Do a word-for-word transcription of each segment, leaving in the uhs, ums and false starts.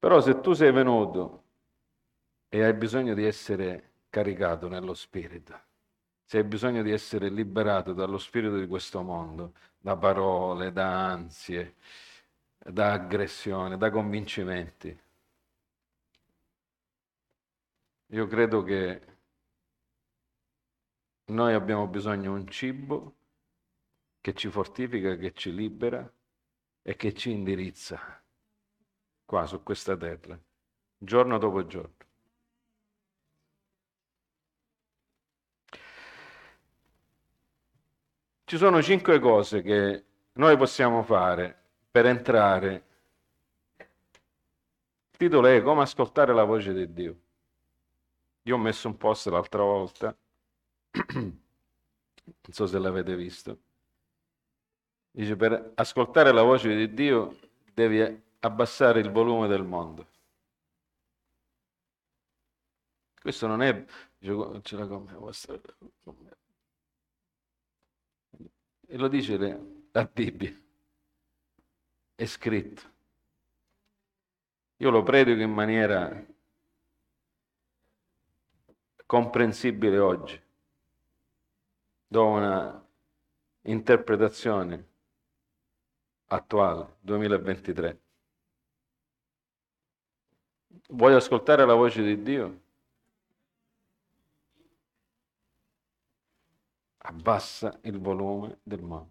Però se tu sei venuto e hai bisogno di essere caricato nello spirito, se hai bisogno di essere liberato dallo spirito di questo mondo, da parole, da ansie, da aggressione, da convincimenti, io credo che noi abbiamo bisogno di un cibo che ci fortifica, che ci libera e che ci indirizza qua su questa terra, giorno dopo giorno. Ci sono cinque cose che noi possiamo fare per entrare. Il titolo è Come ascoltare la voce di Dio. Io ho messo un post l'altra volta, non so se l'avete visto. Dice, per ascoltare la voce di Dio devi abbassare il volume del mondo. Questo non è, dice, ce l'ha con me, vostra- con me. E lo dice le- la Bibbia, è scritto. Io lo predico in maniera comprensibile oggi. Do una interpretazione attuale, duemilaventitré. Vuoi ascoltare la voce di Dio? Abbassa il volume del mondo.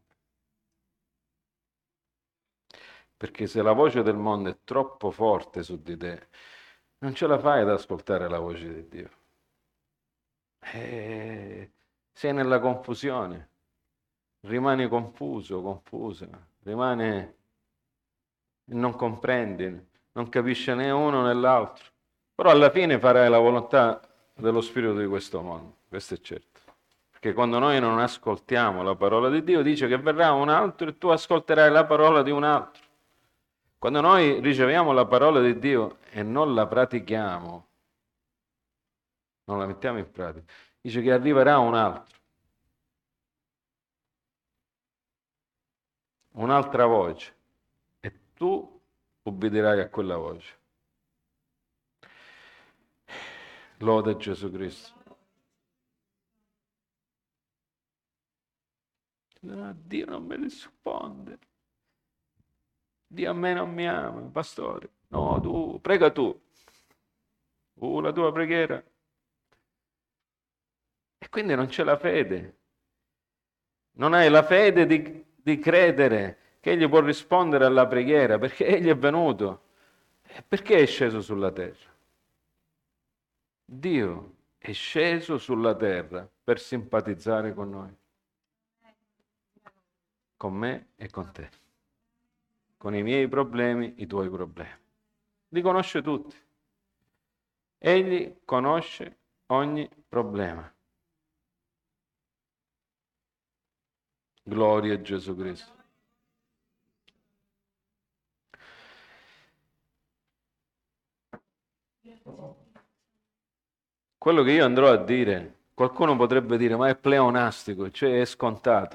Perché se la voce del mondo è troppo forte su di te, non ce la fai ad ascoltare la voce di Dio. E sei nella confusione, rimani confuso, confusa, rimani, non comprendi, non capisci né uno né l'altro. Però alla fine farai la volontà dello spirito di questo mondo, questo è certo. Perché quando noi non ascoltiamo la parola di Dio, dice che verrà un altro e tu ascolterai la parola di un altro. Quando noi riceviamo la parola di Dio e non la pratichiamo, non la mettiamo in pratica, dice che arriverà un altro, un'altra voce, e tu ubbidirai a quella voce. Lode Gesù Cristo. No, Dio non mi risponde. Dio a me non mi ama, pastore. No, tu, prega tu. Uh, la tua preghiera. E quindi non c'è la fede. Non hai la fede di, di credere che Egli può rispondere alla preghiera, perché Egli è venuto. E perché è sceso sulla terra? Dio è sceso sulla terra per simpatizzare con noi, con me e con te, con i miei problemi, i tuoi problemi. Li conosce tutti. Egli conosce ogni problema. Gloria a Gesù Cristo. Quello che io andrò a dire, qualcuno potrebbe dire, ma è pleonastico, cioè è scontato.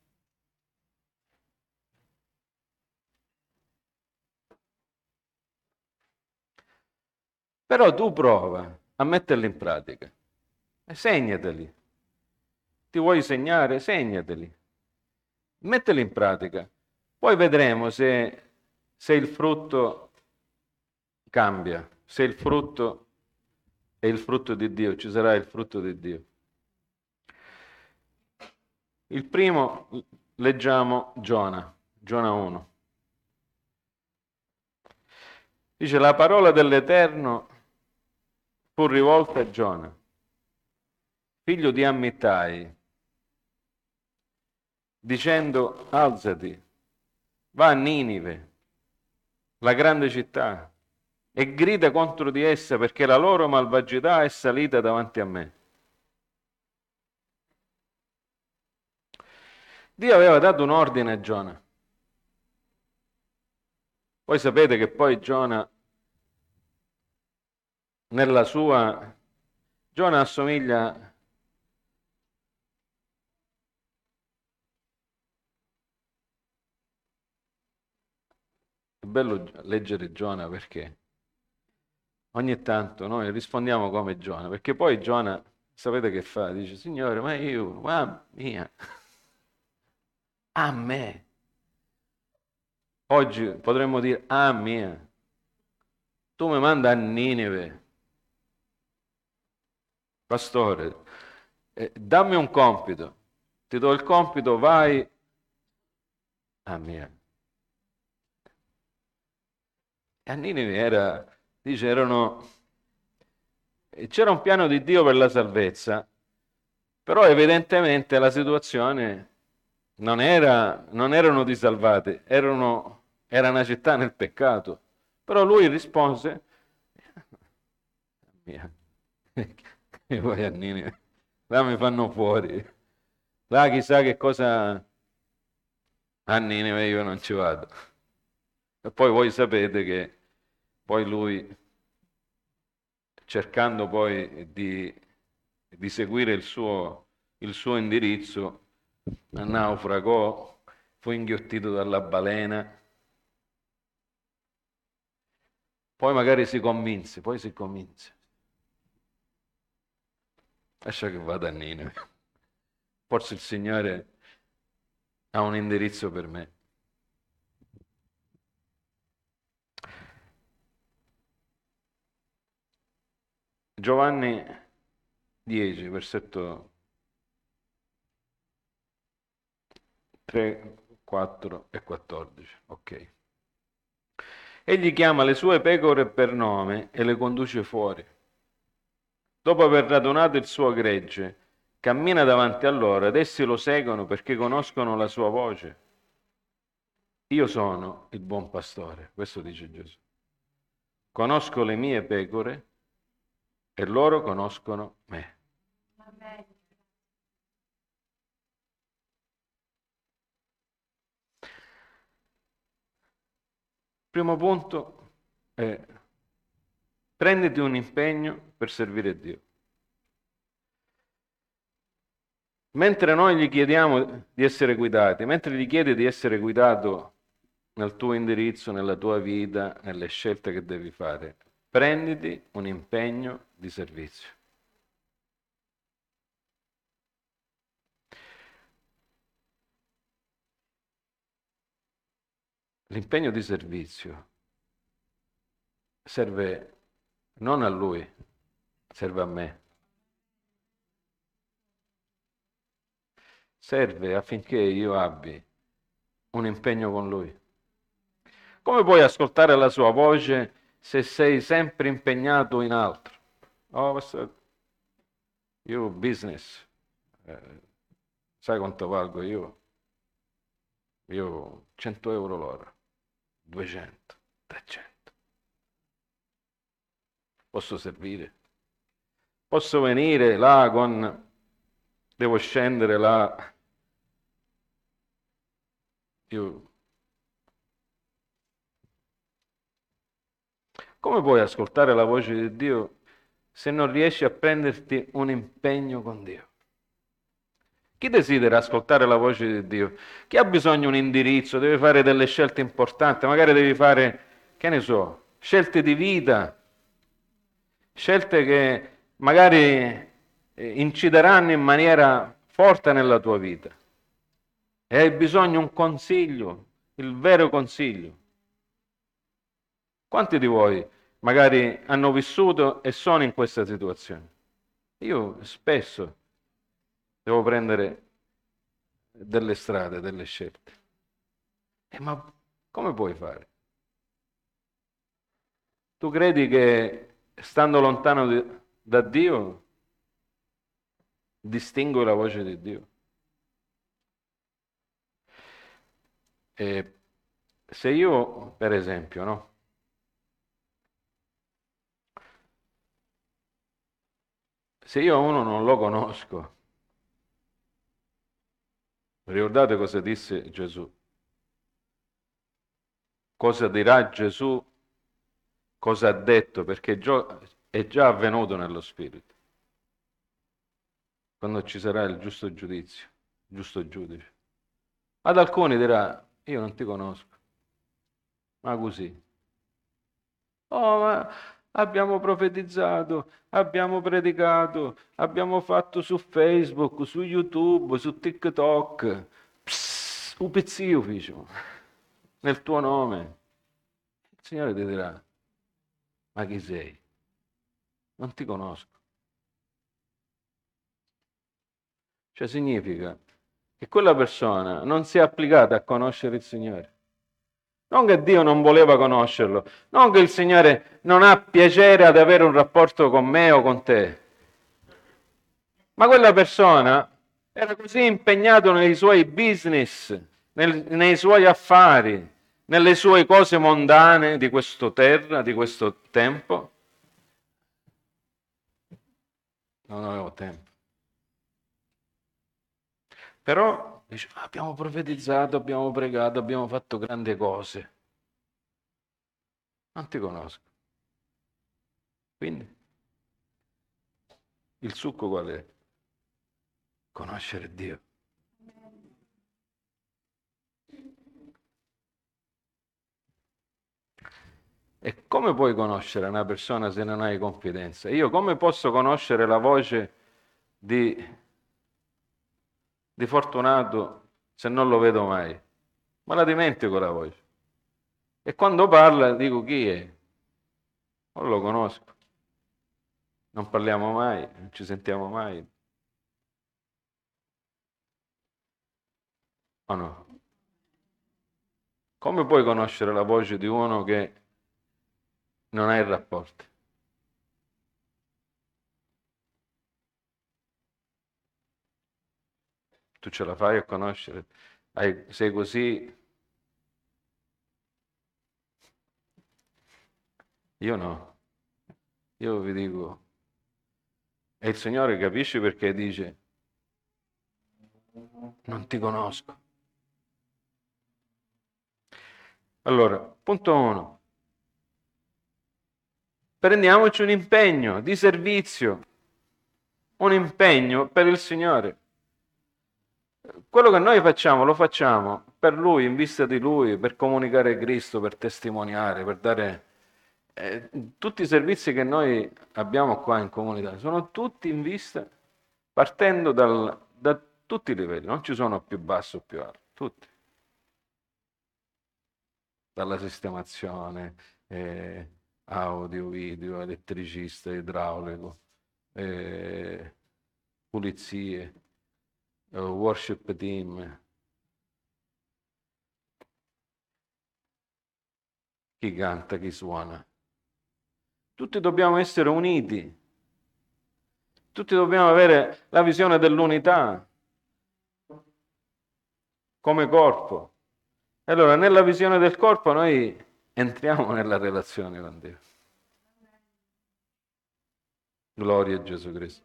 Però tu prova a metterli in pratica e segnateli. Ti vuoi segnare? Segnateli. Mettili in pratica. Poi vedremo se, se il frutto cambia, se il frutto è il frutto di Dio, ci sarà il frutto di Dio. Il primo, leggiamo Giona, Giona uno. Dice, la parola dell'Eterno fu rivolta a Giona, figlio di Ammittai, dicendo, alzati, va a Ninive, la grande città, e grida contro di essa perché la loro malvagità è salita davanti a me. Dio aveva dato un ordine a Giona. Voi sapete che poi Giona, nella sua... Giona assomiglia... È bello leggere Giona perché? ogni tanto noi rispondiamo come Giona, perché poi Giona, sapete che fa? Dice, Signore, ma io, mamma mia, a me. Oggi potremmo dire, ah mia, tu mi manda a Ninive, pastore, eh, dammi un compito, ti do il compito, vai, ah mia. E a Ninive era, dice, erano, c'era un piano di Dio per la salvezza, però evidentemente la situazione non era, non erano di salvati, erano, era una città nel peccato. Però lui rispose, mia, e poi a Ninive, là mi fanno fuori, là chissà che cosa, a Ninive io non ci vado. E poi voi sapete che poi lui, cercando poi di, di seguire il suo, il suo indirizzo, naufragò, fu inghiottito dalla balena, poi magari si convinse, poi si convinse. Lascia che vada a Ninive. Forse il Signore ha un indirizzo per me. Giovanni dieci, versetto tre, quattro e quattordici. Ok. Egli chiama le sue pecore per nome e le conduce fuori. Dopo aver radunato il suo gregge, cammina davanti a loro ed essi lo seguono perché conoscono la sua voce. Io sono il buon pastore, questo dice Gesù. Conosco le mie pecore e loro conoscono me. Primo punto è prenditi un impegno per servire Dio. Mentre noi gli chiediamo di essere guidati, mentre gli chiedi di essere guidato nel tuo indirizzo, nella tua vita, nelle scelte che devi fare, prenditi un impegno di servizio. L'impegno di servizio serve non a lui, serve a me. Serve affinché io abbia un impegno con lui. Come puoi ascoltare la sua voce se sei sempre impegnato in altro? Oh, questo io business, eh, sai quanto valgo io? Io cento euro l'ora, duecento, trecento. Posso servire? Posso venire là con... Devo scendere là. Io... Come puoi ascoltare la voce di Dio se non riesci a prenderti un impegno con Dio? Chi desidera ascoltare la voce di Dio? Chi ha bisogno di un indirizzo, deve fare delle scelte importanti, magari devi fare, che ne so, scelte di vita, scelte che magari eh, incideranno in maniera forte nella tua vita. E hai bisogno di un consiglio, il vero consiglio. Quanti di voi magari hanno vissuto e sono in questa situazione? Io spesso devo prendere delle strade, delle scelte. Eh, ma come puoi fare? Tu credi che stando lontano di- da Dio distingui la voce di Dio? E se io, per esempio, no? Se io uno non lo conosco, ricordate cosa disse Gesù? Cosa dirà Gesù? Cosa ha detto? Perché gio- è già avvenuto nello Spirito. Quando ci sarà il giusto giudizio, il giusto giudice. Ad alcuni dirà, io non ti conosco, ma così. Oh, ma Abbiamo profetizzato, abbiamo predicato, abbiamo fatto su Facebook, su YouTube, su TikTok. Psst, un pizzio ficio, nel tuo nome. Il Signore ti dirà, ma chi sei? Non ti conosco. Cioè significa che quella persona non si è applicata a conoscere il Signore. Non che Dio non voleva conoscerlo, non che il Signore non ha piacere ad avere un rapporto con me o con te, ma quella persona era così impegnato nei suoi business, nel, nei suoi affari, nelle sue cose mondane di questo terra, di questo tempo. Non avevo tempo. Però dice, abbiamo profetizzato, abbiamo pregato, abbiamo fatto grandi cose. Non ti conosco. Quindi il succo qual è? Conoscere Dio. E come puoi conoscere una persona se non hai confidenza? Io come posso conoscere la voce di, di Fortunato se non lo vedo mai? Ma la dimentico la voce. E quando parla dico chi è? Non lo conosco. Non parliamo mai, non ci sentiamo mai. O no? Come puoi conoscere la voce di uno che non hai rapporti? Tu ce la fai a conoscere? Hai- sei così? Io no. Io vi dico, e il Signore capisce perché dice, non ti conosco. Allora, punto uno, prendiamoci un impegno di servizio, un impegno per il Signore. Quello che noi facciamo, lo facciamo per Lui, in vista di Lui, per comunicare Cristo, per testimoniare, per dare... eh, tutti i servizi che noi abbiamo qua in comunità sono tutti in vista, partendo dal, da tutti i livelli, non ci sono più basso o più alto, tutti. Dalla sistemazione, eh, audio, video, elettricista, idraulico, eh, pulizie, eh, worship team, chi canta, chi suona. Tutti dobbiamo essere uniti, tutti dobbiamo avere la visione dell'unità come corpo. E allora, nella visione del corpo noi entriamo nella relazione con Dio. Gloria a Gesù Cristo.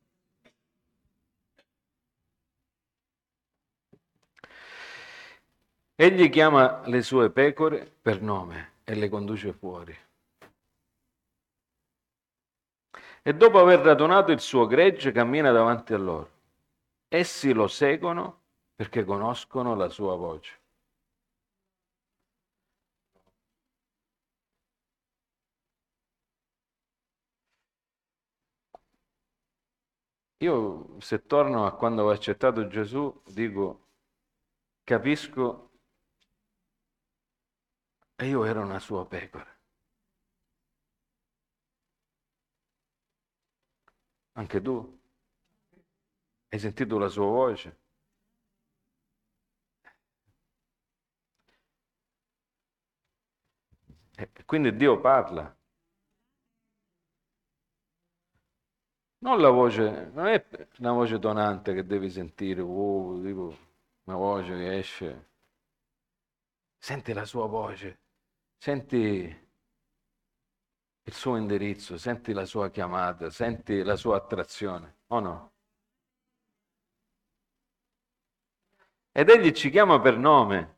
Egli chiama le sue pecore per nome e le conduce fuori. E dopo aver radunato il suo gregge cammina davanti a loro. Essi lo seguono perché conoscono la sua voce. Io, se torno a quando ho accettato Gesù, dico, capisco, e io ero una sua pecora. Anche tu? Hai sentito la sua voce? E quindi Dio parla. Non la voce, non è una voce tonante che devi sentire, oh, tipo una voce che esce. Senti la sua voce, senti il suo indirizzo, senti la sua chiamata, senti la sua attrazione, o no? Ed egli ci chiama per nome.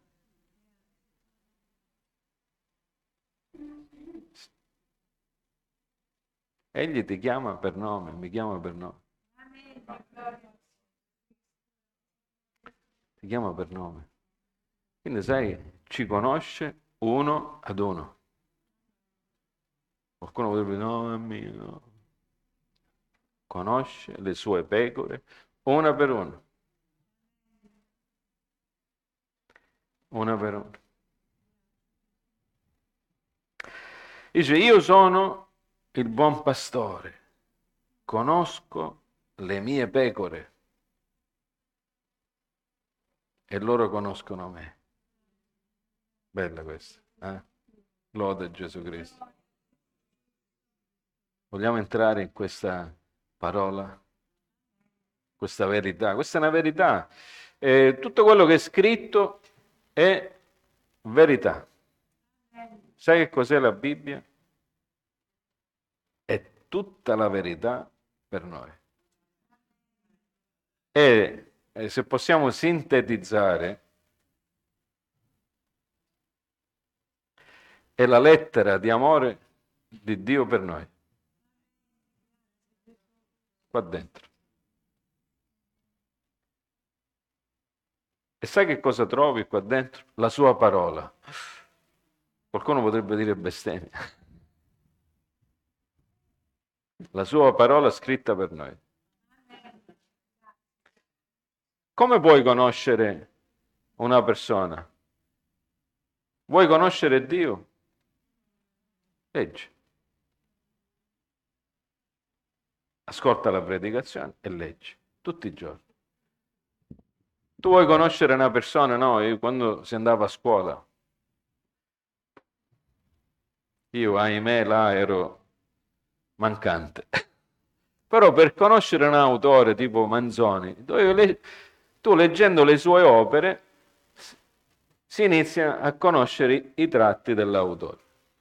Egli ti chiama per nome, mi chiama per nome. Ti chiama per nome. Quindi sai, ci conosce uno ad uno. Qualcuno potrebbe dire, no, è mio, no. Conosce le sue pecore una per una, una per una. Dice, io sono il buon pastore, conosco le mie pecore e loro conoscono me. Bella questa, eh? Lode Gesù Cristo. Vogliamo entrare in questa parola, questa verità? Questa è una verità. Eh, tutto quello che è scritto è verità. Sai che cos'è la Bibbia? È tutta la verità per noi. E eh, se possiamo sintetizzare, è la lettera di amore di Dio per noi, qua dentro. E sai che cosa trovi qua dentro? La sua parola. Qualcuno potrebbe dire bestemmia. La sua parola scritta per noi. Come puoi conoscere una persona? Vuoi conoscere Dio? Leggi. Ascolta la predicazione e leggi, tutti i giorni. Tu vuoi conoscere una persona? No, io quando si andava a scuola, io ahimè là ero mancante. Però per conoscere un autore tipo Manzoni, le... tu leggendo le sue opere si inizia a conoscere i tratti dell'autore.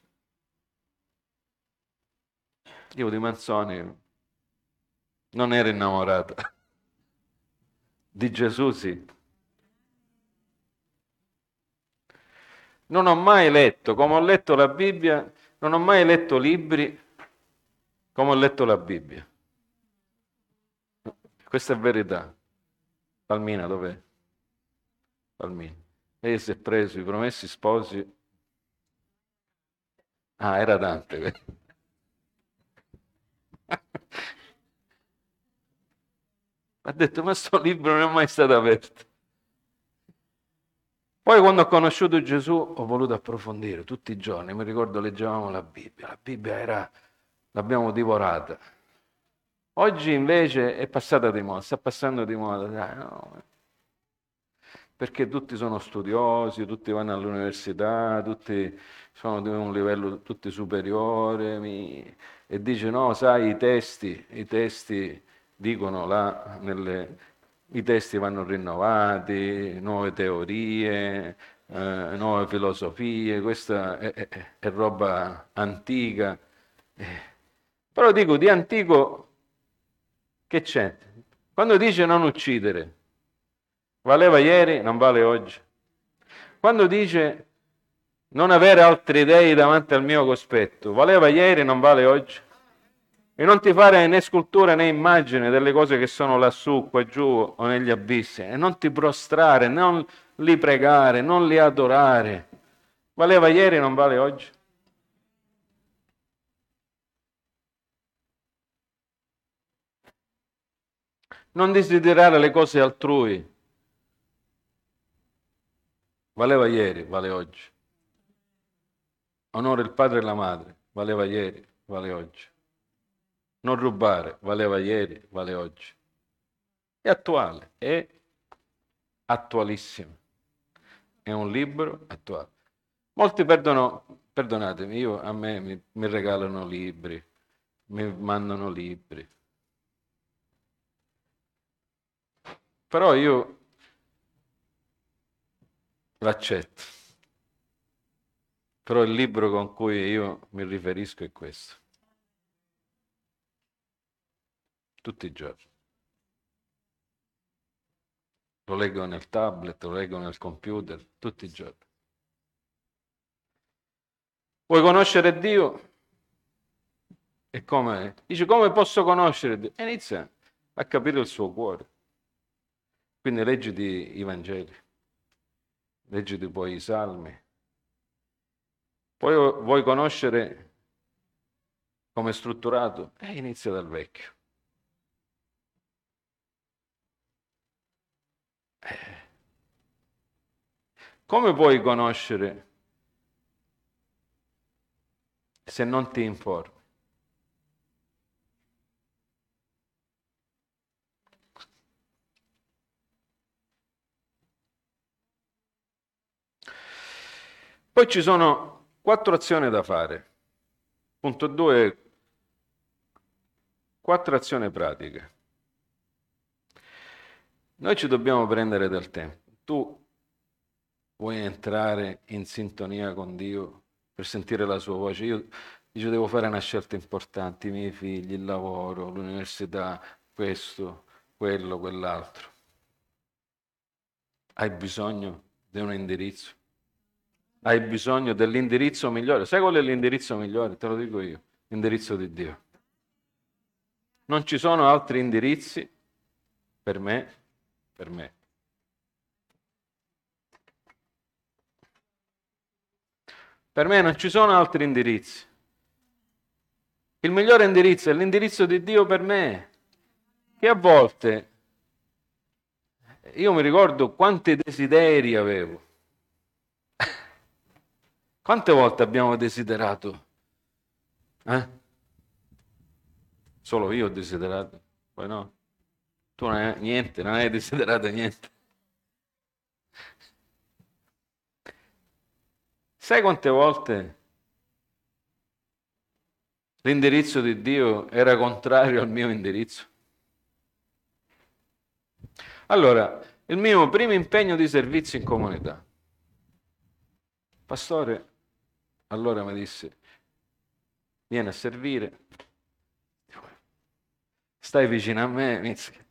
Io di Manzoni non ero innamorato, di Gesù sì. Non ho mai letto, come ho letto la Bibbia, non ho mai letto libri come ho letto la Bibbia. Questa è verità. Palmina dov'è? Palmina. Lei si è preso i promessi sposi. Ah, era Dante. Ha detto, ma sto libro non è mai stato aperto. Poi quando ho conosciuto Gesù ho voluto approfondire tutti i giorni, mi ricordo leggevamo la Bibbia, la Bibbia era, l'abbiamo divorata. Oggi invece è passata di moda, sta passando di moda, dai, no, perché tutti sono studiosi, tutti vanno all'università, tutti sono di un livello tutti superiore, mi... e dice no, sai, i testi, i testi dicono là, nelle... i testi vanno rinnovati, nuove teorie, eh, nuove filosofie, questa è, è, è roba antica. Eh, Però dico, di antico che c'è? Quando dice non uccidere, valeva ieri, non vale oggi. Quando dice non avere altri dei davanti al mio cospetto, valeva ieri, non vale oggi. E non ti fare né scultura né immagine delle cose che sono lassù, qua giù o negli abissi. E non ti prostrare, non li pregare, non li adorare. Valeva ieri, non vale oggi. Non desiderare le cose altrui. Valeva ieri, vale oggi. Onora il padre e la madre. Valeva ieri, vale oggi. Non rubare, valeva ieri, vale oggi. È attuale, è attualissimo. È un libro attuale. Molti perdono, perdonatemi, io, a me mi, mi regalano libri, mi mandano libri. Però io l'accetto. Però il libro con cui io mi riferisco è questo. Tutti i giorni. Lo leggo nel tablet, lo leggo nel computer, tutti i giorni. Vuoi conoscere Dio? E come? Dice, come posso conoscere Dio? E inizia a capire il suo cuore. Quindi leggiti i Vangeli, leggiti poi i Salmi. Poi vuoi conoscere come è strutturato? Eh, inizia dal vecchio. Eh, come puoi conoscere se non ti informi? Poi ci sono quattro azioni da fare. Punto due, quattro azioni pratiche. Noi ci dobbiamo prendere del tempo. Tu vuoi entrare in sintonia con Dio per sentire la sua voce? Io, io devo fare una scelta importante, i miei figli, il lavoro, l'università, questo, quello, quell'altro. Hai bisogno di un indirizzo? Hai bisogno dell'indirizzo migliore? Sai qual è l'indirizzo migliore? Te lo dico io, l'indirizzo di Dio. Non ci sono altri indirizzi per me, per me. Per me non ci sono altri indirizzi. Il migliore indirizzo è l'indirizzo di Dio per me, che a volte io mi ricordo quanti desideri avevo. Quante volte abbiamo desiderato? Eh? Solo io ho desiderato, poi no. Tu non hai niente, non hai desiderato niente. Sai quante volte l'indirizzo di Dio era contrario al mio indirizzo? Allora, il mio primo impegno di servizio in comunità. Pastore, allora mi disse, vieni a servire, stai vicino a me, inizia.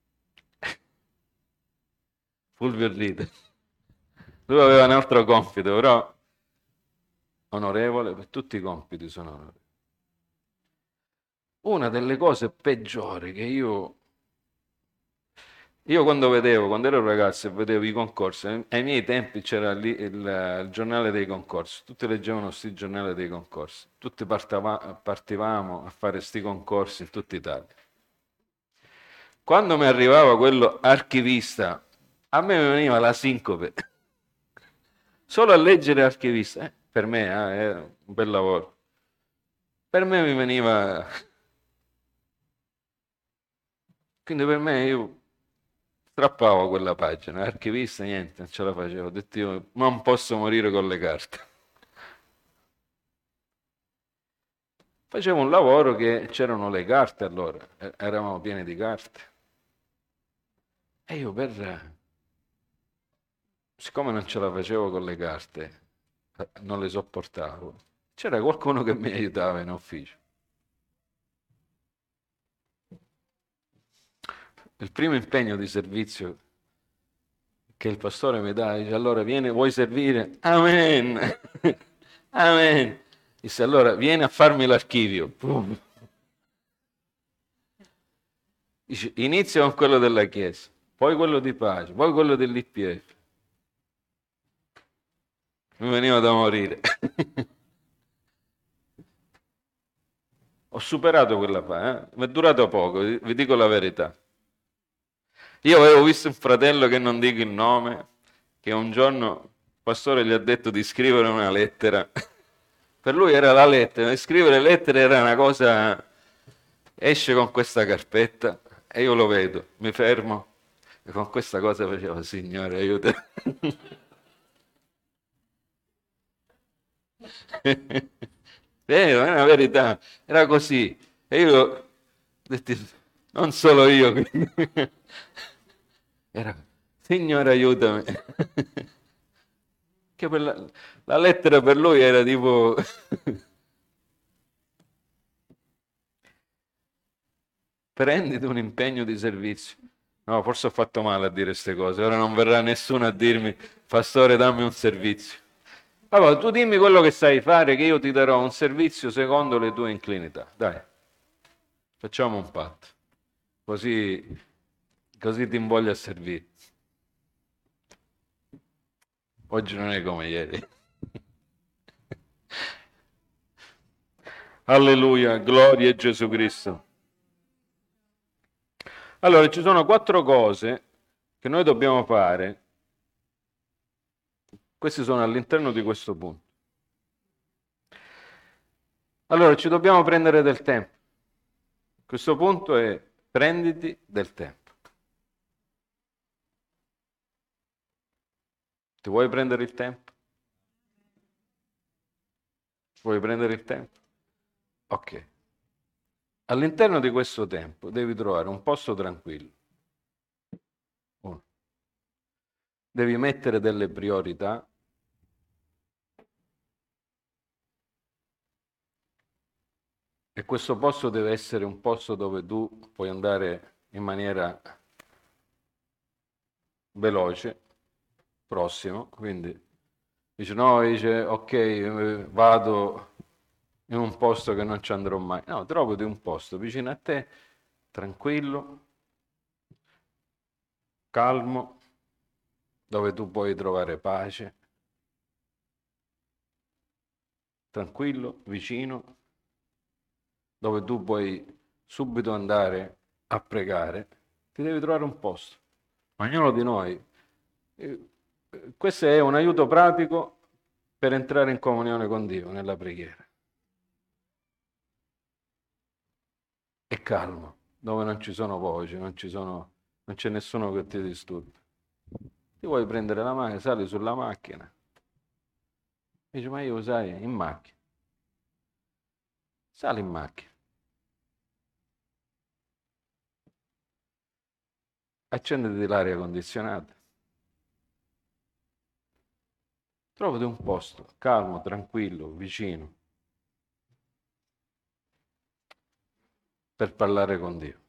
Fulvio ride. Lui aveva un altro compito, però onorevole, per tutti i compiti sono onorevole. Una delle cose peggiori che io Io quando vedevo, quando ero ragazzo e vedevo i concorsi, ai ai miei tempi c'era lì il, il giornale dei concorsi, tutti leggevano questi giornale dei concorsi, tutti partava- partivamo a fare questi concorsi in tutta Italia. Quando mi arrivava quello archivista, a me mi veniva la sincope, solo a leggere archivista, eh, per me eh, era un bel lavoro, per me mi veniva, quindi per me io strappavo quella pagina, archivista, niente, non ce la facevo. Ho detto io, non posso morire con le carte. Facevo un lavoro che c'erano le carte allora, e- eravamo pieni di carte. E io per, siccome non ce la facevo con le carte, eh, non le sopportavo, c'era qualcuno che mi aiutava in ufficio. Il primo impegno di servizio che il pastore mi dà, dice allora vieni, vuoi servire? Amen! Amen! Disse allora vieni a farmi l'archivio. Pum. Dice, inizia con quello della Chiesa, poi quello di pace, poi quello dell'I P F. Mi veniva da morire. Ho superato quella fase, eh? Mi è durato poco, vi vi dico la verità. Io avevo visto un fratello che non dico il nome, che un giorno il pastore gli ha detto di scrivere una lettera. Per lui era la lettera, e scrivere lettere era una cosa, esce con questa carpetta e io lo vedo, mi fermo e con questa cosa facevo, Signore aiuta. Vero, è una verità, era così. E io ho detto, non solo io, era, Signore aiutami. Che per la, la lettera per lui era tipo, prenditi un impegno di servizio. No, forse ho fatto male a dire queste cose, ora non verrà nessuno a dirmi, pastore dammi un servizio. Allora, tu dimmi quello che sai fare, che io ti darò un servizio secondo le tue inclinità. Dai, facciamo un patto, così, così ti invoglia a servire. Oggi non è come ieri. Alleluia, gloria a Gesù Cristo. Allora, ci sono quattro cose che noi dobbiamo fare. Questi sono all'interno di questo punto. Allora, ci dobbiamo prendere del tempo. Questo punto è: prenditi del tempo. Ti vuoi prendere il tempo? Vuoi prendere il tempo? Ok. All'interno di questo tempo devi trovare un posto tranquillo. Uno. Devi mettere delle priorità. E questo posto deve essere un posto dove tu puoi andare in maniera veloce, prossimo, quindi dice no, dice ok, eh, vado in un posto che non ci andrò mai. No, trovati un posto vicino a te, tranquillo, calmo, dove tu puoi trovare pace, tranquillo, vicino, dove tu puoi subito andare a pregare. Ti devi trovare un posto. Ognuno di noi. eh, Questo è un aiuto pratico per entrare in comunione con Dio nella preghiera. E calmo, dove non ci sono voci, non ci sono, non c'è nessuno che ti disturba. Ti vuoi prendere la macchina, sali sulla macchina. Dici, ma io sai, in macchina. Sali in macchina. Accenditi l'aria condizionata. Trovati un posto calmo, tranquillo, vicino, per parlare con Dio.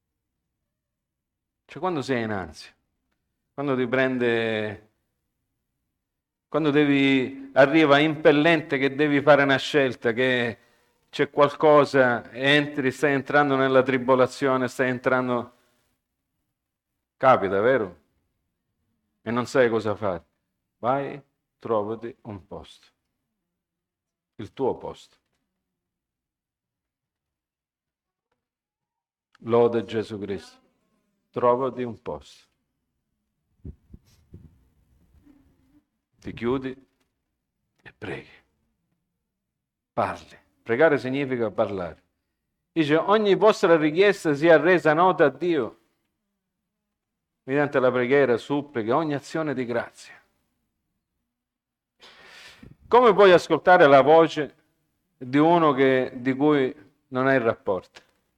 Cioè, quando sei in ansia, quando ti prende, quando devi, arriva impellente che devi fare una scelta, che c'è qualcosa, entri, stai entrando nella tribolazione, stai entrando, capita, vero? E non sai cosa fare. Vai, trovati un posto, il tuo posto. Lode Gesù Cristo. Trovati un posto. Ti chiudi e preghi. Parli. Pregare significa parlare. Dice, ogni vostra richiesta sia resa nota a Dio mediante la preghiera, suppliche, ogni azione di grazia. Come puoi ascoltare la voce di uno che, di cui non hai rapporto?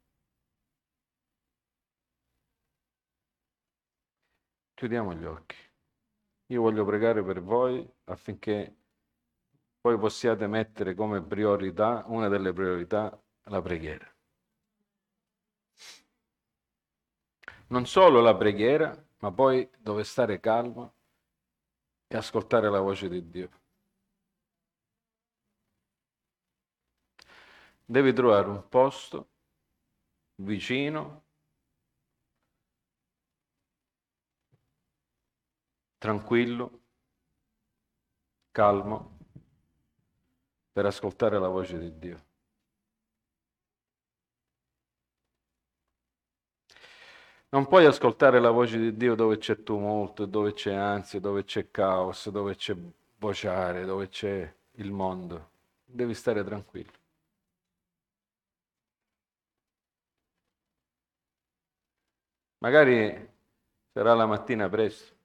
Chiudiamo gli occhi. Io voglio pregare per voi affinché voi possiate mettere come priorità, una delle priorità, la preghiera. Non solo la preghiera, ma poi dove stare calmo e ascoltare la voce di Dio. Devi trovare un posto vicino, tranquillo, calmo, per ascoltare la voce di Dio. Non puoi ascoltare la voce di Dio dove c'è tumulto, dove c'è ansia, dove c'è caos, dove c'è vociare, dove c'è il mondo. Devi stare tranquillo. Magari sarà la mattina presto,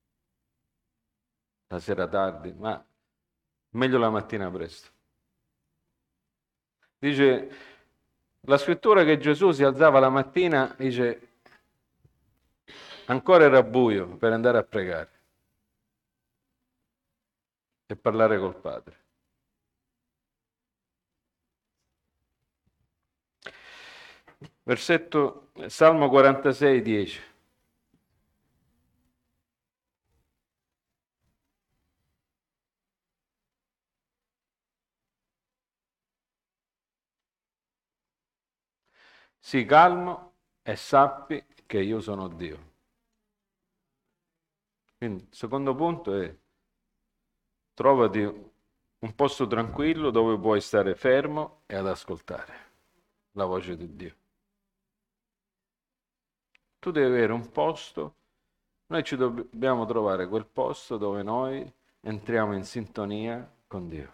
la sera tardi, ma meglio la mattina presto. Dice la scrittura che Gesù si alzava la mattina, dice, ancora era buio per andare a pregare e parlare col Padre. Versetto Salmo quarantasei, dieci. Sii calmo e sappi che io sono Dio. Quindi il secondo punto è: trovati un posto tranquillo dove puoi stare fermo e ad ascoltare la voce di Dio. Tu devi avere un posto, noi ci dobbiamo trovare quel posto dove noi entriamo in sintonia con Dio.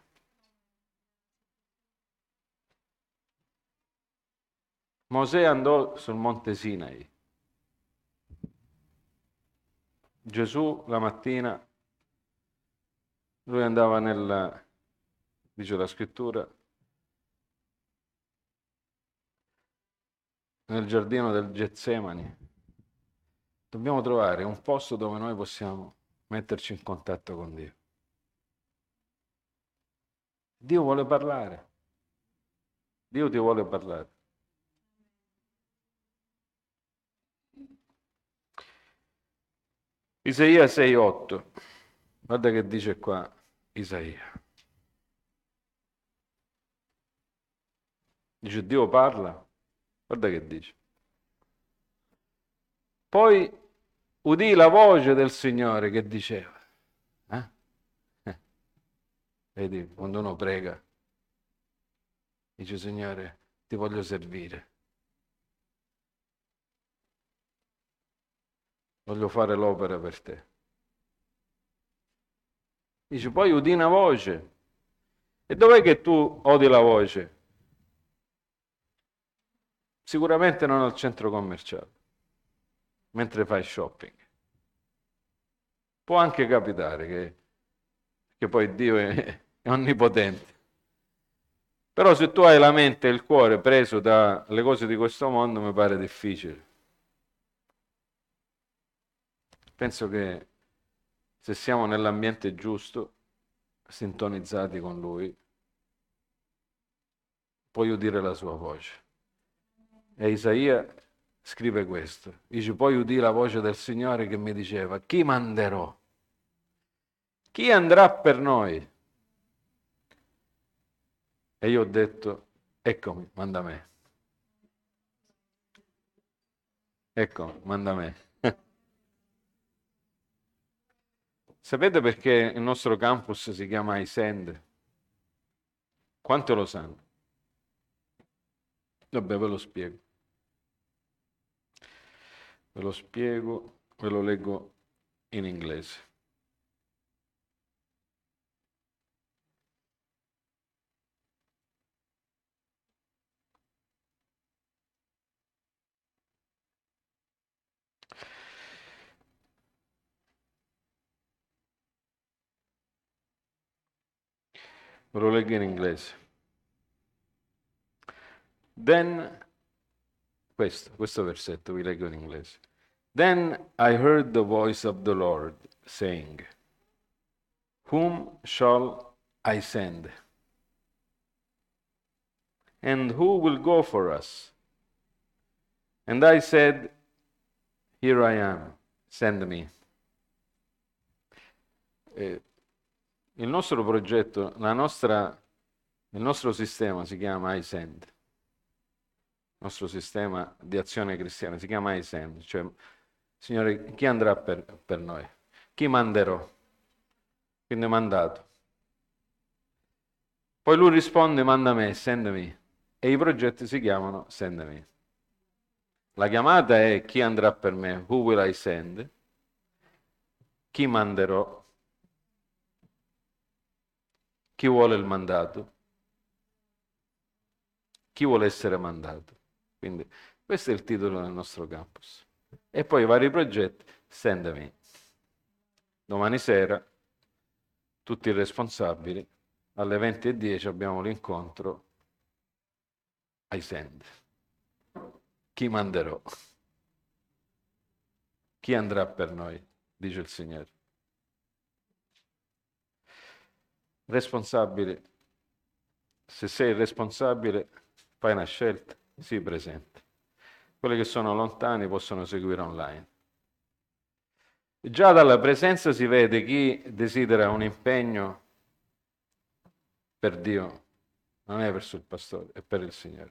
Mosè andò sul monte Sinai. Gesù la mattina, lui andava nel, dice la scrittura, nel giardino del Getsemani. Dobbiamo trovare un posto dove noi possiamo metterci in contatto con Dio. Dio vuole parlare. Dio ti vuole parlare. Isaia sei otto. Guarda che dice qua Isaia. Dice Dio parla. Guarda che dice. Poi udì la voce del Signore che diceva. Eh? Eh. Vedi, quando uno prega, dice Signore, ti voglio servire. Voglio fare l'opera per te. Dice, poi udì una voce. E dov'è che tu odi la voce? Sicuramente non al centro commerciale, mentre fai shopping. Può anche capitare che, che poi Dio è, è onnipotente. Però se tu hai la mente e il cuore preso dalle cose di questo mondo, mi pare difficile. Penso che se siamo nell'ambiente giusto, sintonizzati con Lui, puoi udire la sua voce. E Isaia scrive questo. Dice, poi udì la voce del Signore che mi diceva, chi manderò? Chi andrà per noi? E io ho detto, eccomi, manda me. Ecco, manda me. Sapete perché il nostro campus si chiama Isend? Quanto lo sanno? Vabbè, ve lo spiego. Ve lo spiego, ve lo leggo in inglese. Ve lo leggo in inglese. Then, questo, questo versetto vi leggo in inglese. Then I heard the voice of the Lord saying, whom shall I send? And who will go for us? And I said, here I am, send me. Eh, il nostro progetto, la nostra, il nostro sistema si chiama iSend. Il nostro sistema di azione cristiana si chiama iSend, cioè, Signore, chi andrà per, per noi? Chi manderò? Quindi mandato. Poi lui risponde, manda me, send me. E i progetti si chiamano send me. La chiamata è chi andrà per me, who will I send? Chi manderò? Chi vuole il mandato? Chi vuole essere mandato? Quindi questo è il titolo del nostro campus. E poi i vari progetti, send me. Domani sera, tutti i responsabili, alle venti e dieci abbiamo l'incontro ai send. Chi manderò? Chi andrà per noi? Dice il Signore. Responsabile. Se sei responsabile, fai una scelta, sii presente. Quelli che sono lontani possono seguire online. Già dalla presenza si vede chi desidera un impegno per Dio, non è verso il pastore, è per il Signore.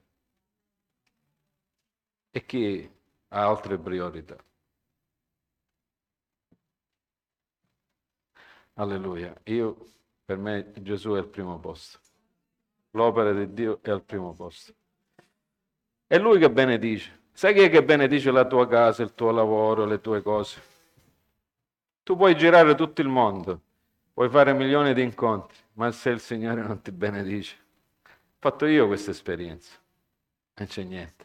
E chi ha altre priorità. Alleluia. Io Per me Gesù è al primo posto. L'opera di Dio è al primo posto. È Lui che benedice. Sai chi è che benedice la tua casa, il tuo lavoro, le tue cose? Tu puoi girare tutto il mondo, puoi fare milioni di incontri, ma se il Signore non ti benedice, ho fatto io questa esperienza, non c'è niente.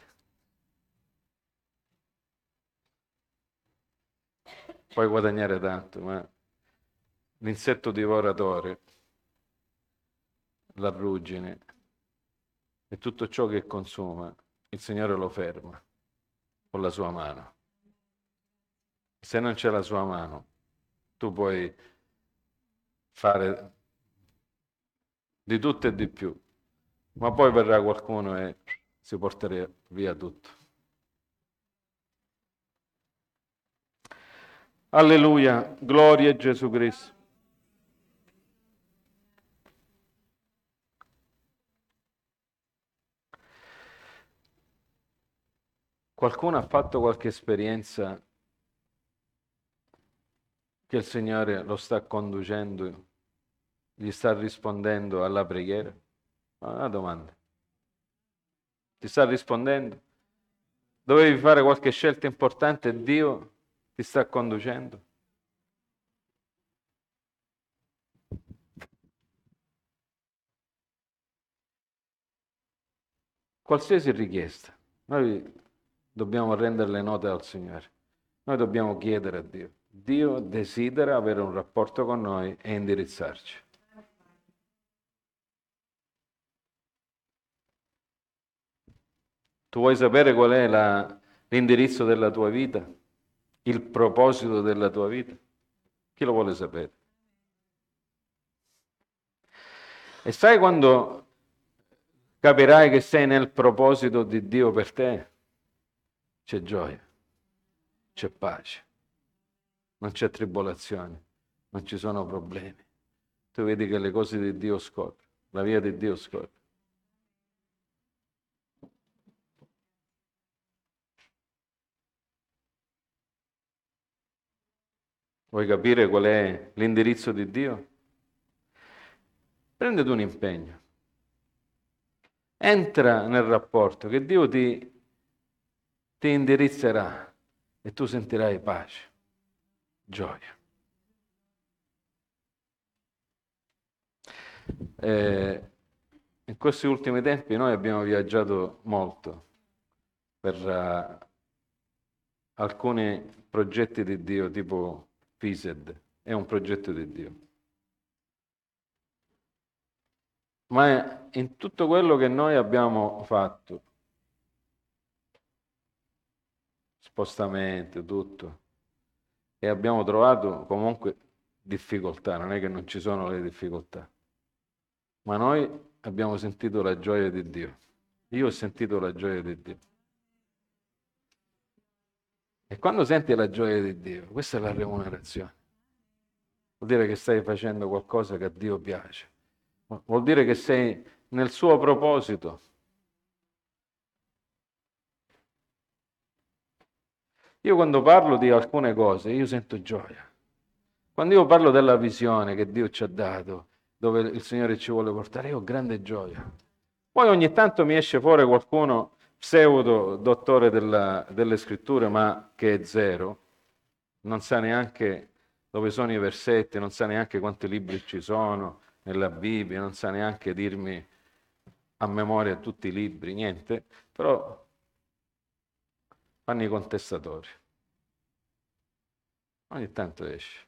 Puoi guadagnare tanto, ma l'insetto divoratore, la ruggine e tutto ciò che consuma, il Signore lo ferma con la sua mano. Se non c'è la sua mano, tu puoi fare di tutto e di più, ma poi verrà qualcuno e si porterà via tutto. Alleluia, gloria a Gesù Cristo. Qualcuno ha fatto qualche esperienza che il Signore lo sta conducendo, gli sta rispondendo alla preghiera? Una domanda. Ti sta rispondendo? Dovevi fare qualche scelta importante e Dio ti sta conducendo? Qualsiasi richiesta, noi dobbiamo rendere le note al Signore. Noi dobbiamo chiedere a Dio. Dio desidera avere un rapporto con noi e indirizzarci. Tu vuoi sapere qual è la, l'indirizzo della tua vita? Il proposito della tua vita? Chi lo vuole sapere? E sai quando capirai che sei nel proposito di Dio per te? C'è gioia, c'è pace, non c'è tribolazione, non ci sono problemi. Tu vedi che le cose di Dio scorrono, la via di Dio scorre. Vuoi capire qual è l'indirizzo di Dio? Prenditi un impegno. Entra nel rapporto che Dio ti, ti indirizzerà e tu sentirai pace, gioia. Eh, in questi ultimi tempi noi abbiamo viaggiato molto per uh, alcuni progetti di Dio, tipo F I S E D, è un progetto di Dio. Ma in tutto quello che noi abbiamo fatto, spostamento, tutto, e abbiamo trovato comunque difficoltà, non è che non ci sono le difficoltà, ma noi abbiamo sentito la gioia di Dio. Io ho sentito la gioia di Dio. E quando senti la gioia di Dio, questa è la remunerazione. Vuol dire che stai facendo qualcosa che a Dio piace. Vuol dire che sei nel suo proposito. Io quando parlo di alcune cose, io sento gioia. Quando io parlo della visione che Dio ci ha dato, dove il Signore ci vuole portare, io ho grande gioia. Poi ogni tanto mi esce fuori qualcuno pseudo dottore della, delle scritture, ma che è zero, non sa neanche dove sono i versetti, non sa neanche quanti libri ci sono nella Bibbia, non sa neanche dirmi a memoria tutti i libri, niente, però fanno i contestatori. Ogni tanto esce.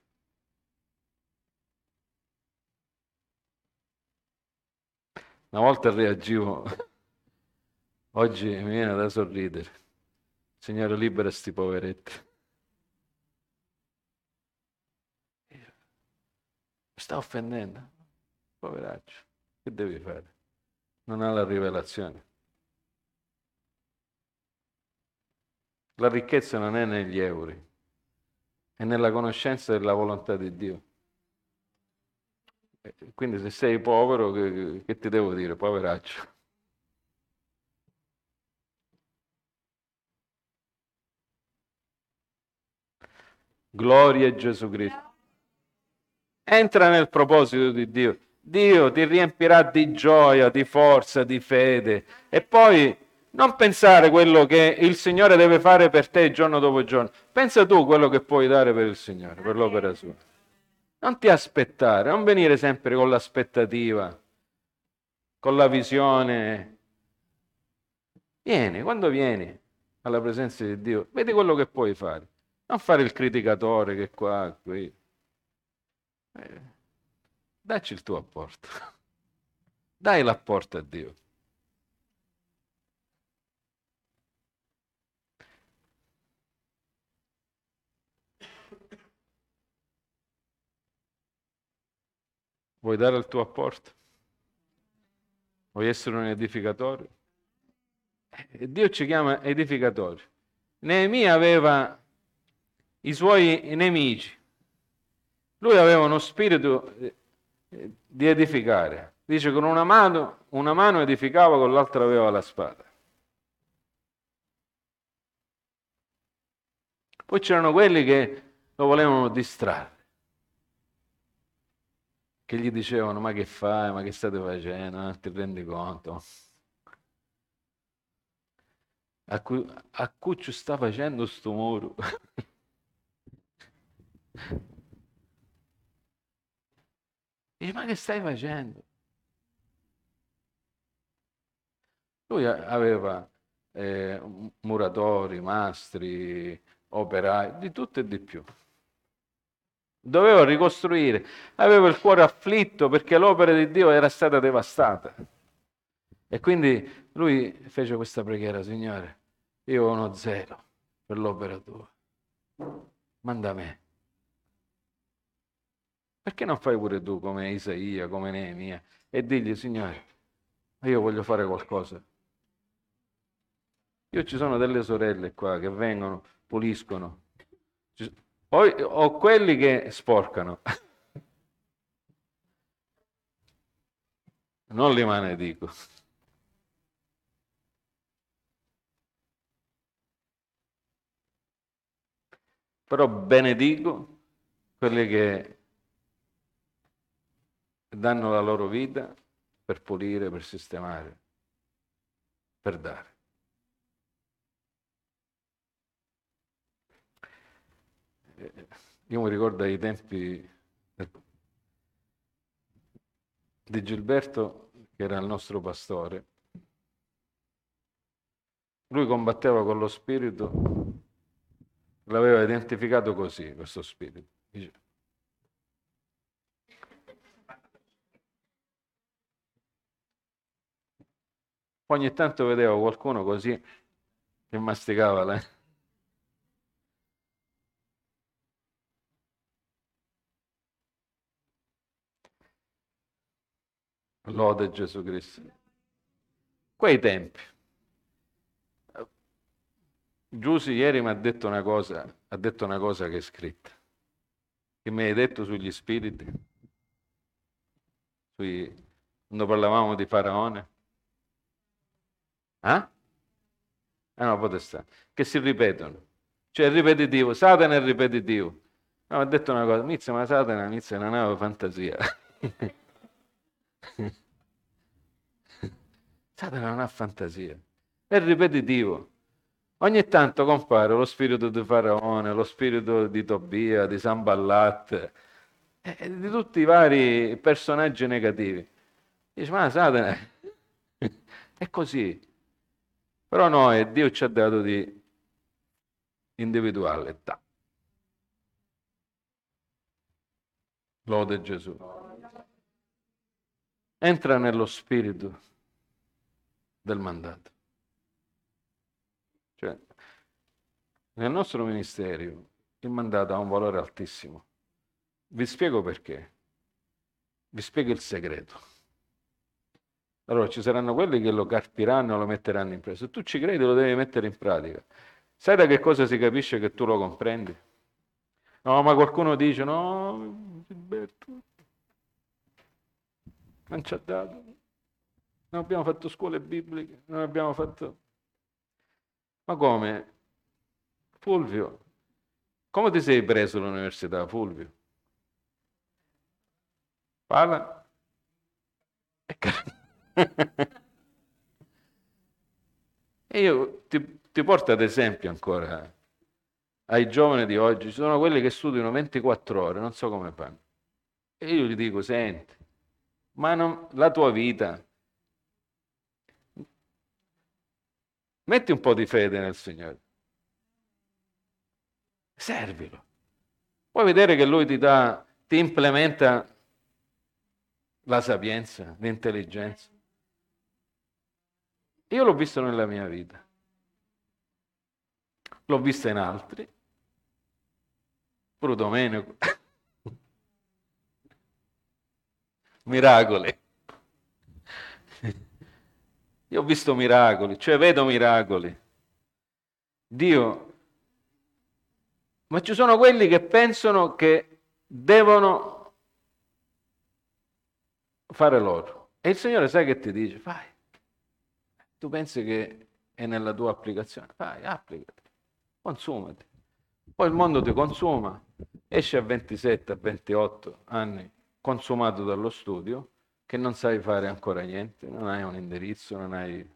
Una volta reagivo, oggi mi viene da sorridere. Signore, libera sti poveretti. Mi sta offendendo. Poveraccio, che devi fare? Non ha la rivelazione. La ricchezza non è negli euro, è nella conoscenza della volontà di Dio. Quindi se sei povero, che, che ti devo dire? Poveraccio. Gloria a Gesù Cristo. Entra nel proposito di Dio. Dio ti riempirà di gioia, di forza, di fede. E poi non pensare quello che il Signore deve fare per te giorno dopo giorno. Pensa tu quello che puoi dare per il Signore, per l'opera sua. Non ti aspettare, non venire sempre con l'aspettativa, con la visione. Vieni, quando vieni alla presenza di Dio, vedi quello che puoi fare. Non fare il criticatore che qua, qui. Eh, dacci il tuo apporto. Dai l'apporto a Dio. Vuoi dare il tuo apporto? Vuoi essere un edificatore? Eh, Dio ci chiama edificatori. Neemia aveva i suoi nemici. Lui aveva uno spirito eh, di edificare. Dice con una mano, una mano edificava, con l'altra aveva la spada. Poi c'erano quelli che lo volevano distrarre, che gli dicevano: ma che fai, ma che state facendo, non ti rendi conto? A cui, a cui ci sta facendo sto muro? Dice: ma che stai facendo? Lui aveva eh, muratori, mastri, operai, di tutto e di più. Doveva ricostruire, aveva il cuore afflitto perché l'opera di Dio era stata devastata. E quindi lui fece questa preghiera: Signore, io ho uno zelo per l'opera tua, manda me. Perché non fai pure tu come Isaia, come Neemia, e digli: Signore, io voglio fare qualcosa. Io ci sono delle sorelle qua che vengono, puliscono. Poi ho quelli che sporcano. Non li maledico. Però benedico quelli che danno la loro vita per pulire, per sistemare, per dare. Io mi ricordo ai tempi di Gilberto, che era il nostro pastore. Lui combatteva con lo spirito, l'aveva identificato così, questo spirito. Dice, ogni tanto vedevo qualcuno così che masticava la... Lode Gesù Cristo. Quei tempi. Giusy ieri mi ha detto una cosa, ha detto una cosa che è scritta, che mi hai detto sugli spiriti, sui... quando parlavamo di Faraone. Eh? Ah no, potestà, che si ripetono. Cioè è ripetitivo, Satana è ripetitivo. No, ha detto una cosa, Mizia, ma Satana inizia non aveva fantasia. Satana non ha fantasia, è ripetitivo. Ogni tanto compare lo spirito di Faraone, lo spirito di Tobia, di Sanballat, eh, di tutti i vari personaggi negativi. Dice, ma Satana è così. Però noi, Dio ci ha dato di individualità. Lode Gesù. Entra nello spirito del mandato. Cioè, nel nostro ministero il mandato ha un valore altissimo. Vi spiego perché. Vi spiego il segreto. Allora ci saranno quelli che lo carpiranno, lo metteranno in pratica. Se tu ci credi lo devi mettere in pratica. Sai da che cosa si capisce che tu lo comprendi? No, ma qualcuno dice, no, Gilberto, non ci ha dato. Non abbiamo fatto scuole bibliche, non abbiamo fatto... Ma come? Fulvio, come ti sei preso all'università, Fulvio? Parla. E io ti, ti porto ad esempio ancora ai giovani di oggi, ci sono quelli che studiano ventiquattro ore, non so come fanno. E io gli dico, senti, ma non- la tua vita, metti un po' di fede nel Signore, servilo. Puoi vedere che Lui ti dà, ti implementa la sapienza, l'intelligenza. Io l'ho visto nella mia vita, l'ho vista in altri, pure Domenico, miracoli. Io ho visto miracoli, cioè vedo miracoli. Dio, ma ci sono quelli che pensano che devono fare loro. E il Signore sai che ti dice? Fai. Tu pensi che è nella tua applicazione? Fai, applicati, consumati. Poi il mondo ti consuma, esci a ventisette, a ventotto anni consumato dallo studio, che non sai fare ancora niente, non hai un indirizzo, non hai...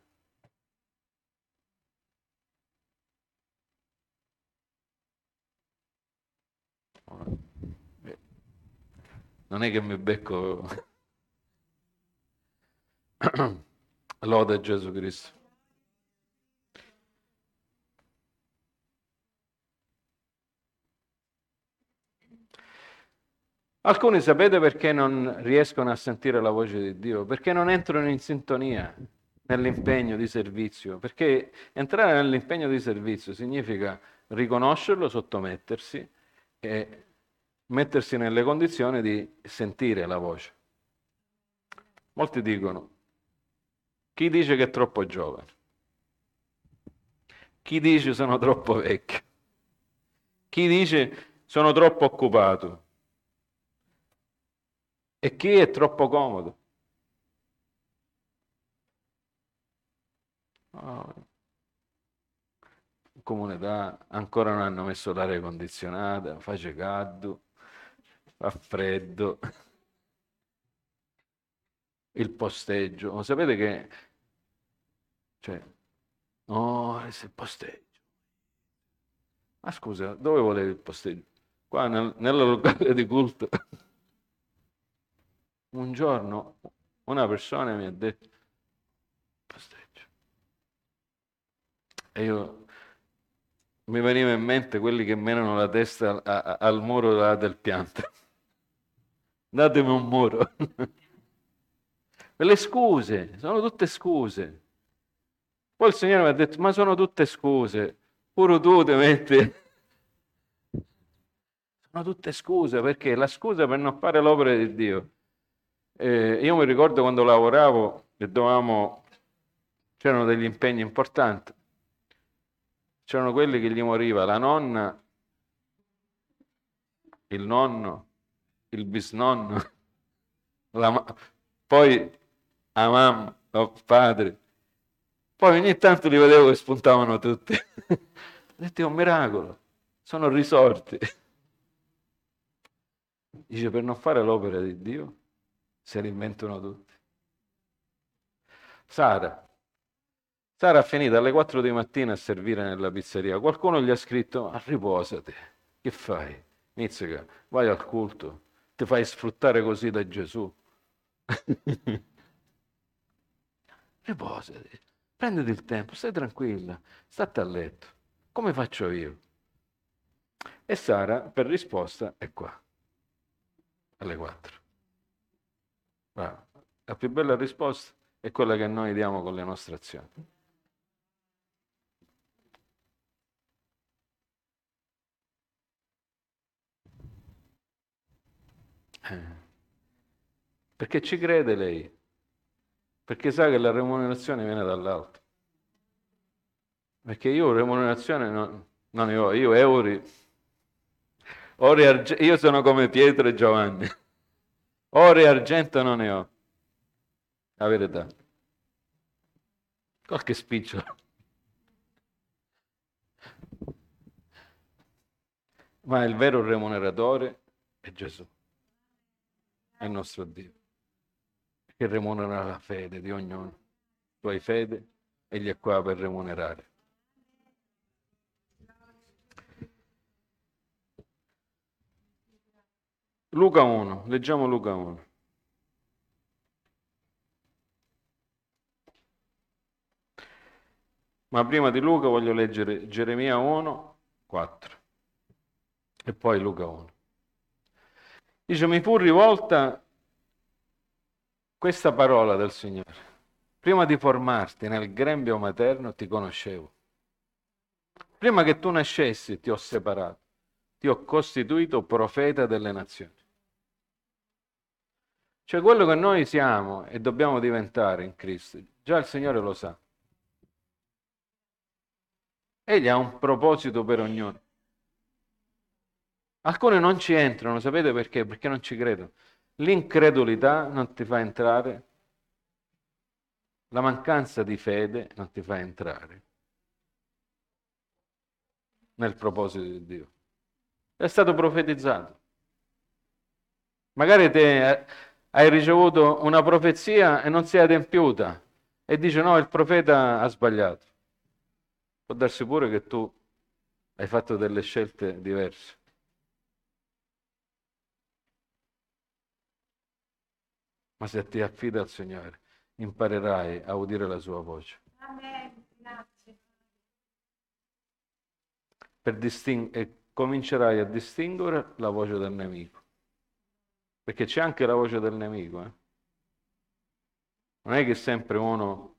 Non è che mi becco... Lode Gesù Cristo. Alcuni sapete perché non riescono a sentire la voce di Dio? Perché non entrano in sintonia nell'impegno di servizio. Perché entrare nell'impegno di servizio significa riconoscerlo, sottomettersi e mettersi nelle condizioni di sentire la voce. Molti dicono, chi dice che è troppo giovane? Chi dice sono troppo vecchio? Chi dice sono troppo occupato? E chi è troppo comodo? Oh, comunità ancora non hanno messo l'aria condizionata, fa caldo, fa freddo, il posteggio. Lo sapete che, cioè, oh, è il posteggio. Ma scusa, dove volevi il posteggio? Qua nel, nella locale di culto. Un giorno una persona mi ha detto, posteggio. E io mi veniva in mente quelli che menano la testa a- a- al muro là del pianto. Datemi un muro. Le scuse, sono tutte scuse. Poi il Signore mi ha detto, ma sono tutte scuse. Pure tu ti metti. Sono tutte scuse, perché la scusa per non fare l'opera di Dio. Eh, io mi ricordo quando lavoravo e dovevamo, c'erano degli impegni importanti. C'erano quelli che gli moriva la nonna, il nonno, il bisnonno, la ma- poi la mamma, il padre. Poi ogni tanto li vedevo che spuntavano tutti. Ho detto, è un miracolo, sono risorti. Dice, per non fare l'opera di Dio, se li inventano tutti. Sara. Sara ha finito alle quattro di mattina a servire nella pizzeria. Qualcuno gli ha scritto, ma riposati. Che fai? Mizzica, vai al culto. Ti fai sfruttare così da Gesù. Riposati. Prenditi il tempo, stai tranquilla, state a letto. Come faccio io? E Sara, per risposta, è qua, alle quattro. Bravo. La più bella risposta è quella che noi diamo con le nostre azioni. Eh. Perché ci crede lei, perché sa che la remunerazione viene dall'alto. Perché io remunerazione non, non ne ho, io euro, oro e argento, io sono come Pietro e Giovanni, oro e argento non ne ho, la verità. Qualche spicciolo. Ma il vero remuneratore è Gesù, è il nostro Dio. che remunera la fede di ognuno. Tu hai fede, egli è qua per remunerare. Luca uno, leggiamo Luca uno. Ma prima di Luca voglio leggere Geremia uno, quattro e poi Luca uno. Dice, mi fu rivolta questa parola del Signore. Prima di formarti nel grembo materno ti conoscevo. Prima che tu nascessi ti ho separato, ti ho costituito profeta delle nazioni. Cioè quello che noi siamo e dobbiamo diventare in Cristo, già il Signore lo sa. Egli ha un proposito per ognuno. Alcuni non ci entrano, sapete perché? Perché non ci credono. L'incredulità non ti fa entrare, la mancanza di fede non ti fa entrare nel proposito di Dio. È stato profetizzato. Magari te hai ricevuto una profezia e non si è adempiuta e dice no, il profeta ha sbagliato. Può darsi pure che tu hai fatto delle scelte diverse. Ma se ti affidi al Signore, imparerai a udire la sua voce. Amen. Grazie. Per disting- e comincerai a distinguere la voce del nemico. Perché c'è anche la voce del nemico. Eh? Non è che sempre uno...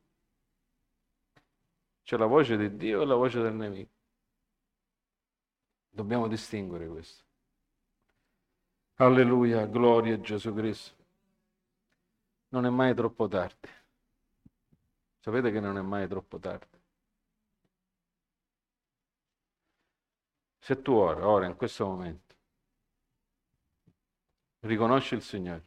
C'è la voce di Dio e la voce del nemico. Dobbiamo distinguere questo. Alleluia, gloria a Gesù Cristo. Non è mai troppo tardi. Sapete che non è mai troppo tardi. Se tu ora, ora, in questo momento, riconosci il Signore,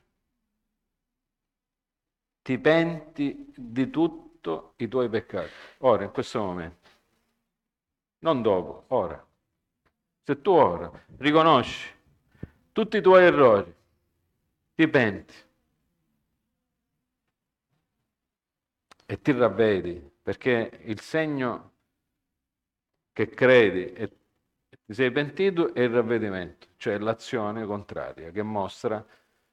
ti penti di tutti i tuoi peccati, ora, in questo momento, non dopo, ora. Se tu ora riconosci tutti i tuoi errori, ti penti e ti ravvedi, perché il segno che credi e ti sei pentito è il ravvedimento, cioè l'azione contraria che mostra,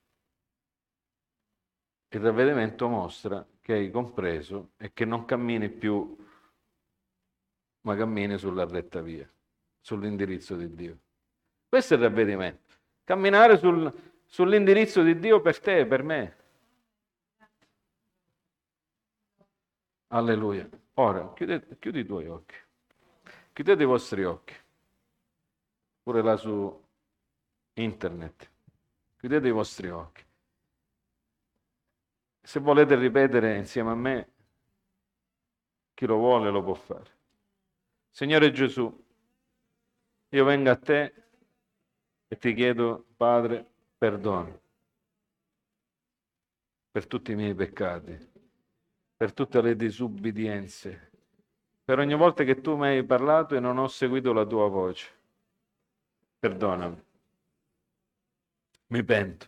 il ravvedimento mostra che hai compreso e che non cammini più, ma cammini sulla retta via, sull'indirizzo di Dio. Questo è il ravvedimento, camminare sul, sull'indirizzo di Dio per te e per me. Alleluia. Ora, chiudete, chiudi i tuoi occhi. Chiudete i vostri occhi. Pure là su internet. Chiudete i vostri occhi. Se volete ripetere insieme a me, chi lo vuole lo può fare. Signore Gesù, io vengo a te e ti chiedo, Padre, perdono per tutti i miei peccati, per tutte le disubbidienze, per ogni volta che tu mi hai parlato e non ho seguito la tua voce. Perdonami. Mi pento.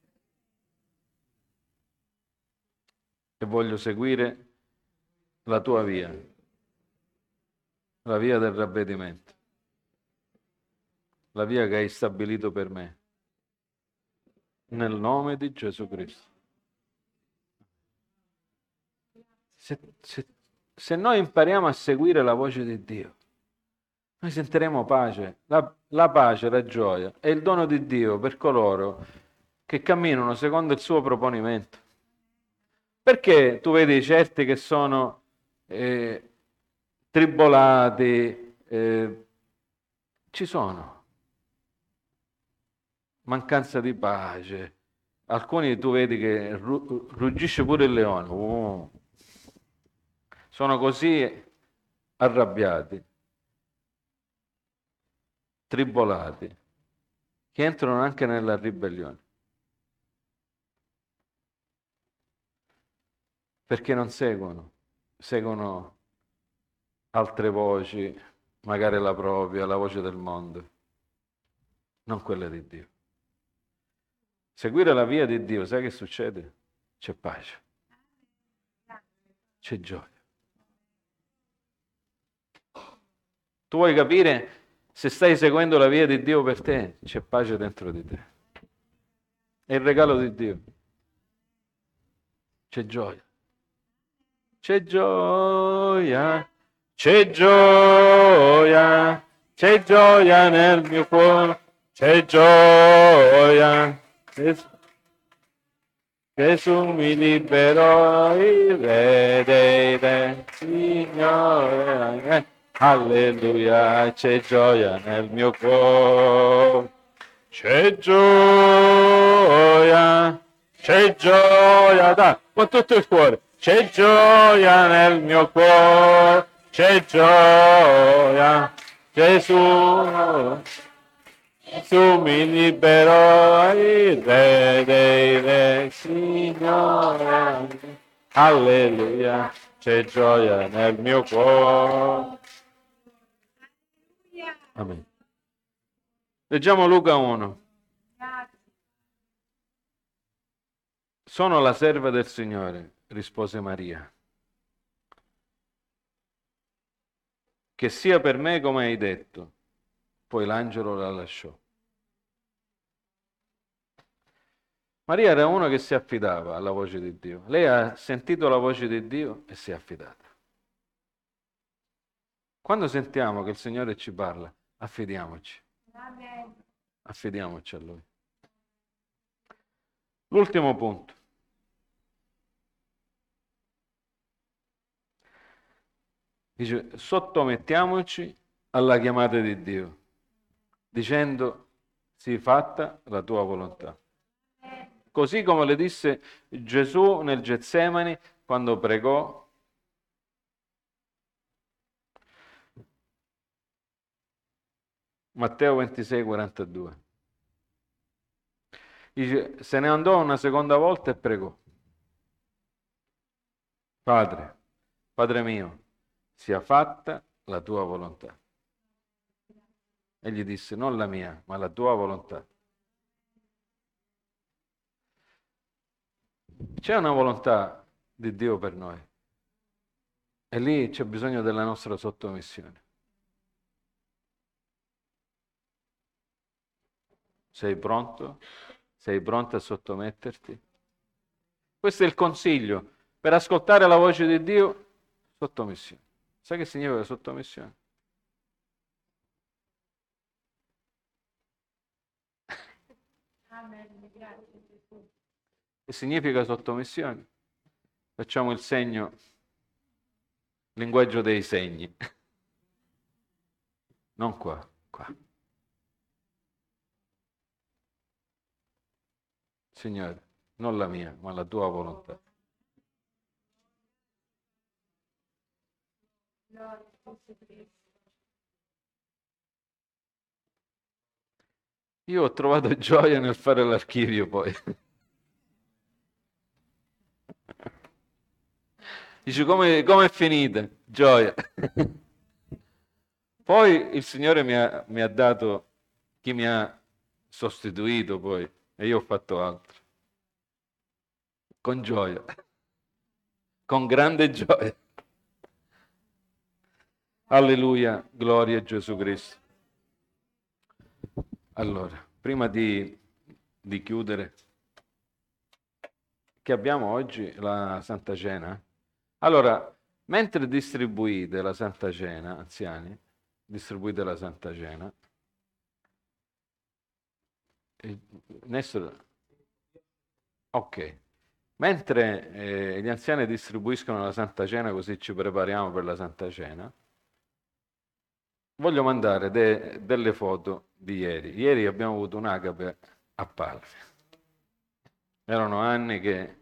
E voglio seguire la tua via, la via del ravvedimento, la via che hai stabilito per me. Nel nome di Gesù Cristo. Se, se, se noi impariamo a seguire la voce di Dio, noi sentiremo pace. La, la pace, la gioia è il dono di Dio per coloro che camminano secondo il suo proponimento. Perché tu vedi certi che sono eh, tribolati, eh, ci sono, mancanza di pace. Alcuni tu vedi che ru- ruggisce pure il leone. Oh. Sono così arrabbiati, tribolati, che entrano anche nella ribellione. Perché non seguono, seguono altre voci, magari la propria, la voce del mondo, non quella di Dio. Seguire la via di Dio, sai che succede? C'è pace. c'è gioia. Tu vuoi capire se stai seguendo la via di Dio per te, c'è pace dentro di te. È il regalo di Dio. C'è gioia. C'è gioia. C'è gioia. C'è gioia nel mio cuore. C'è gioia. Gesù, Gesù mi liberò, il Re dei Re, Signore. Alleluia, c'è gioia nel mio cuore, c'è gioia, c'è gioia, dai, con tutto il cuore, c'è gioia nel mio cuore, c'è gioia, Gesù, Gesù mi liberò, il Re dei Re, Signore, alleluia, c'è gioia nel mio cuore. Amen. Leggiamo Luca uno. Sono la serva del Signore, rispose Maria. Che sia per me come hai detto. Poi l'angelo la lasciò. Maria era una che si affidava alla voce di Dio. Lei ha sentito la voce di Dio e si è affidata. Quando sentiamo che il Signore ci parla, affidiamoci. Amen. Affidiamoci a Lui. L'ultimo punto. Dice, sottomettiamoci alla chiamata di Dio, dicendo, sii fatta la tua volontà. Così come le disse Gesù nel Getsemani quando pregò, Matteo ventisei, quarantadue. Dice, se ne andò una seconda volta e pregò. Padre, Padre mio, sia fatta la tua volontà. E gli disse, non la mia, ma la tua volontà. C'è una volontà di Dio per noi. E lì c'è bisogno della nostra sottomissione. Sei pronto? Sei pronto a sottometterti? Questo è il consiglio. Per ascoltare la voce di Dio, sottomissione. Sai che significa sottomissione? Amen. Grazie Gesù. Che significa sottomissione? Facciamo il segno, linguaggio dei segni. Non qua, qua. Signore, non la mia, ma la tua volontà. Gloria a Gesù Cristo. Io ho trovato gioia nel fare l'archivio poi. Dice, come è finita? Gioia. Poi il Signore mi ha, mi ha dato chi mi ha sostituito poi e io ho fatto altro. Con gioia. Con grande gioia. Alleluia, gloria a Gesù Cristo. Allora, prima di, di chiudere, che abbiamo oggi la Santa Cena. Allora, mentre distribuite la Santa Cena, anziani, distribuite la Santa Cena, Nessero, ok, mentre eh, gli anziani distribuiscono la Santa Cena, così ci prepariamo per la Santa Cena, voglio mandare de- delle foto di ieri. Ieri abbiamo avuto un'agape a Palmi. Erano anni che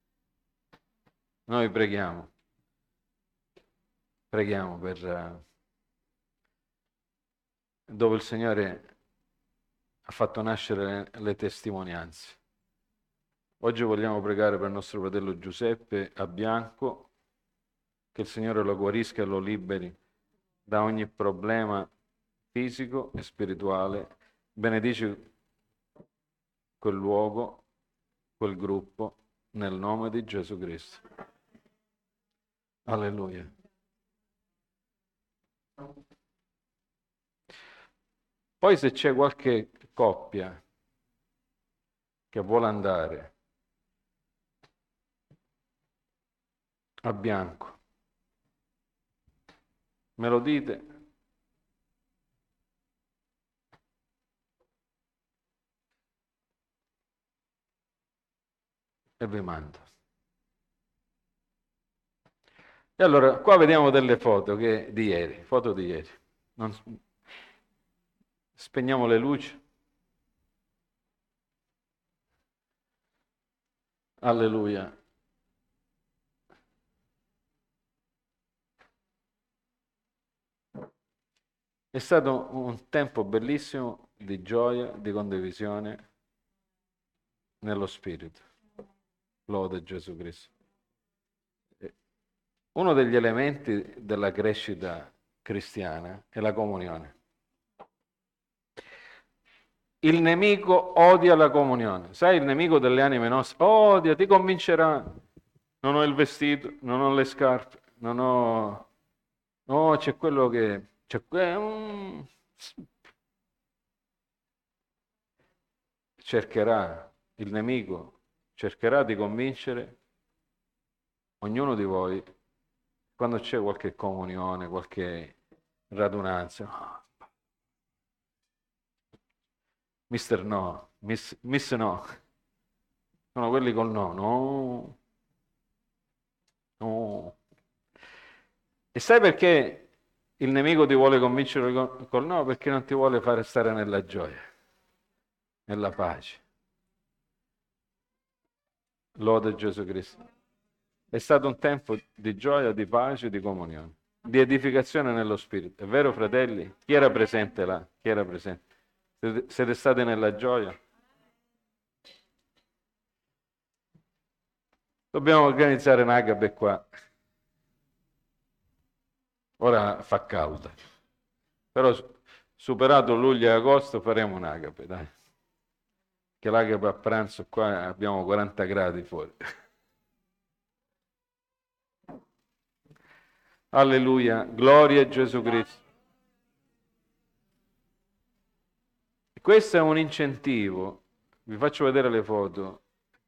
noi preghiamo, preghiamo per uh, dove il Signore ha fatto nascere le, le testimonianze. Oggi vogliamo pregare per il nostro fratello Giuseppe a Bianco, che il Signore lo guarisca e lo liberi da ogni problema fisico e spirituale. Benedici quel luogo, quel gruppo, nel nome di Gesù Cristo. Alleluia. Poi se c'è qualche coppia che vuole andare a bianco, me lo dite? E vi mando. E allora, qua vediamo delle foto che, di ieri, foto di ieri. Non, spegniamo le luci. Alleluia. È stato un tempo bellissimo di gioia, di condivisione nello Spirito. Lode Gesù Cristo. Uno degli elementi della crescita cristiana è la comunione. Il nemico odia la comunione. Sai, il nemico delle anime nostre odia, ti convincerà. Non ho il vestito, non ho le scarpe, non ho... No, c'è quello che... C'è que... mm, cercherà, il nemico cercherà di convincere ognuno di voi quando c'è qualche comunione, qualche radunanza. Mister no, miss, miss no. Sono quelli col no, no, no. E sai perché il nemico ti vuole convincere col, col no? Perché non ti vuole fare stare nella gioia, nella pace. Lode Gesù Cristo. È stato un tempo di gioia, di pace, di comunione, di edificazione nello Spirito. È vero, fratelli? Chi era presente là? Chi era presente? Siete, siete stati nella gioia? Dobbiamo organizzare un agape qua. Ora fa caldo, però superato luglio e agosto faremo un agape, dai. Che l'agape a pranzo qua abbiamo quaranta gradi fuori. Alleluia, gloria a Gesù Cristo. Questo è un incentivo, vi faccio vedere le foto.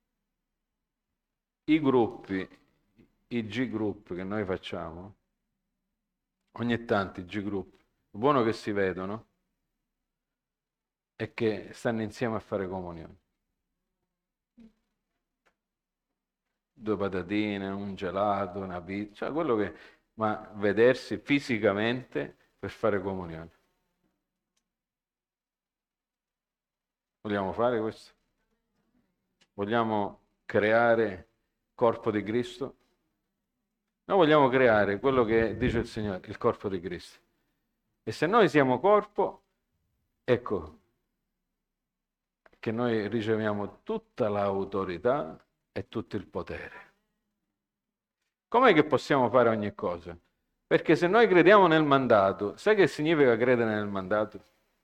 I gruppi, i G-group che noi facciamo, ogni tanto i G-group, è buono che si vedono e che stanno insieme a fare comunione. Due patatine, un gelato, una pizza, cioè quello che... ma vedersi fisicamente per fare comunione. Vogliamo fare questo? Vogliamo creare corpo di Cristo? Noi vogliamo creare quello che dice il Signore, il corpo di Cristo. E se noi siamo corpo, ecco che noi riceviamo tutta l'autorità e tutto il potere. Com'è che possiamo fare ogni cosa? Perché se noi crediamo nel mandato, sai che significa credere nel mandato?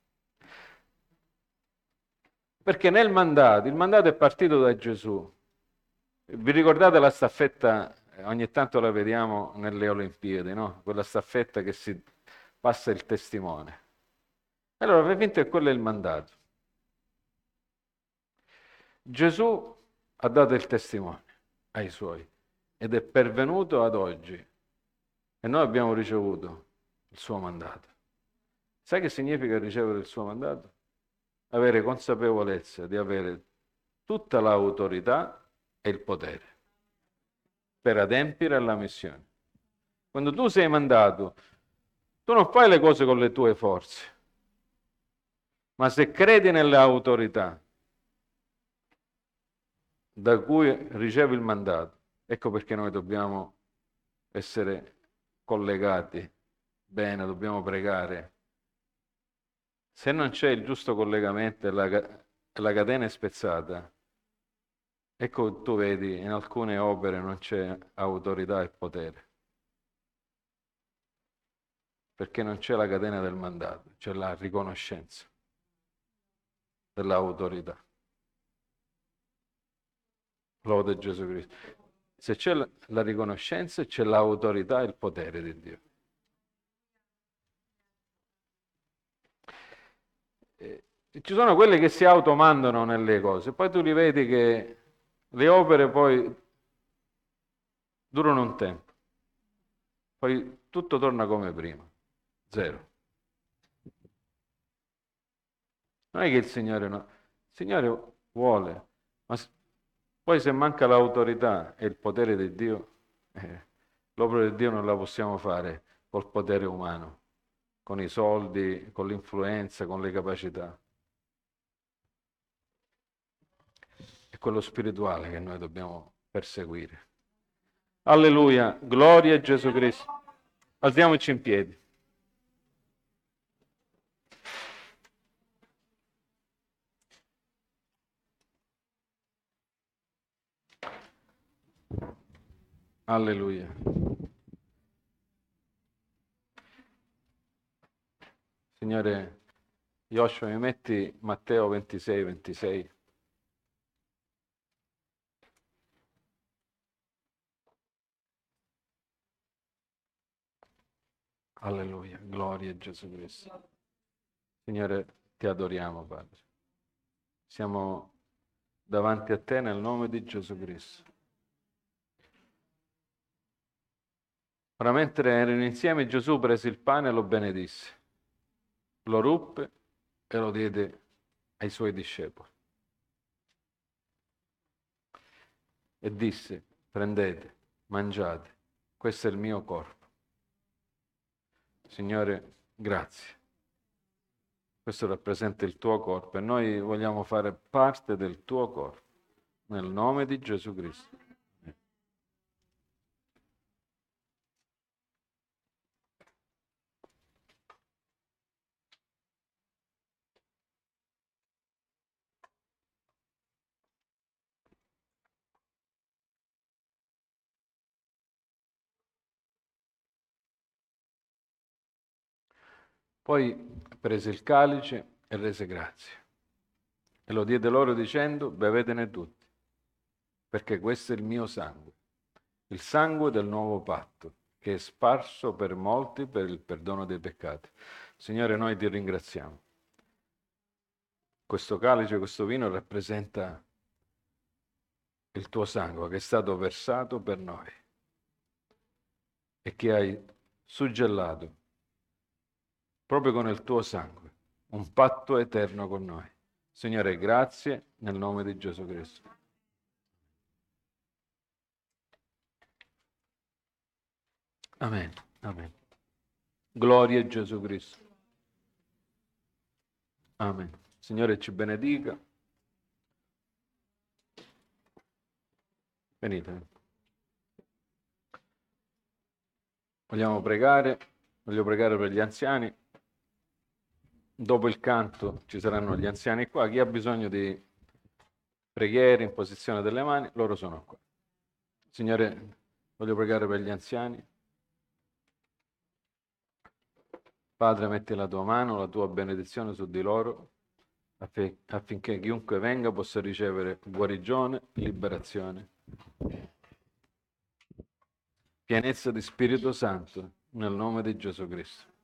Perché nel mandato, il mandato è partito da Gesù. Vi ricordate la staffetta, ogni tanto la vediamo nelle Olimpiadi, no? Quella staffetta che si passa il testimone. Allora, per vinto che quello è il mandato. Gesù ha dato il testimone ai suoi ed è pervenuto ad oggi e noi abbiamo ricevuto il suo mandato. Sai che significa ricevere il suo mandato? Avere consapevolezza di avere tutta l'autorità e il potere per adempiere alla missione. Quando tu sei mandato, tu non fai le cose con le tue forze, ma se credi nelle autorità da cui ricevi il mandato, ecco perché noi dobbiamo essere collegati bene, dobbiamo pregare. Se non c'è il giusto collegamento e la, la catena è spezzata, ecco tu vedi in alcune opere non c'è autorità e potere, perché non c'è la catena del mandato, c'è la riconoscenza dell'autorità. Lode Gesù Cristo. se c'è la, la riconoscenza, c'è l'autorità e il potere di Dio. E ci sono quelli che si automandano nelle cose, poi tu li vedi che le opere poi durano un tempo, poi tutto torna come prima, zero. Non è che il Signore no, il Signore vuole, ma poi se manca l'autorità e il potere di Dio, eh, l'opera di Dio non la possiamo fare col potere umano, con i soldi, con l'influenza, con le capacità. È quello spirituale che noi dobbiamo perseguire. Alleluia, gloria a Gesù Cristo. Alziamoci in piedi. Alleluia. Signore, Joshua, mi metti Matteo ventisei, ventisei. Alleluia, gloria a Gesù Cristo. Signore, ti adoriamo, Padre. Siamo davanti a te nel nome di Gesù Cristo. Ora, mentre erano insieme, Gesù prese il pane e lo benedisse, lo ruppe e lo diede ai suoi discepoli. E disse: prendete, mangiate, questo è il mio corpo. Signore, grazie. Questo rappresenta il tuo corpo e noi vogliamo fare parte del tuo corpo, nel nome di Gesù Cristo. Poi prese il calice e rese grazie e lo diede loro dicendo: bevetene tutti, perché questo è il mio sangue, il sangue del nuovo patto, che è sparso per molti per il perdono dei peccati. Signore, noi ti ringraziamo. Questo calice, questo vino rappresenta il tuo sangue che è stato versato per noi e che hai suggellato proprio con il tuo sangue, un patto eterno con noi. Signore, grazie nel nome di Gesù Cristo. Amen, amen. Gloria a Gesù Cristo. Amen. Signore ci benedica. Venite. Vogliamo pregare, voglio pregare per gli anziani. Dopo il canto ci saranno gli anziani qua. Chi ha bisogno di preghiere, imposizione delle mani, loro sono qua. Signore, voglio pregare per gli anziani. Padre, metti la tua mano, la tua benedizione su di loro, affinché chiunque venga possa ricevere guarigione, liberazione, pienezza di Spirito Santo, nel nome di Gesù Cristo.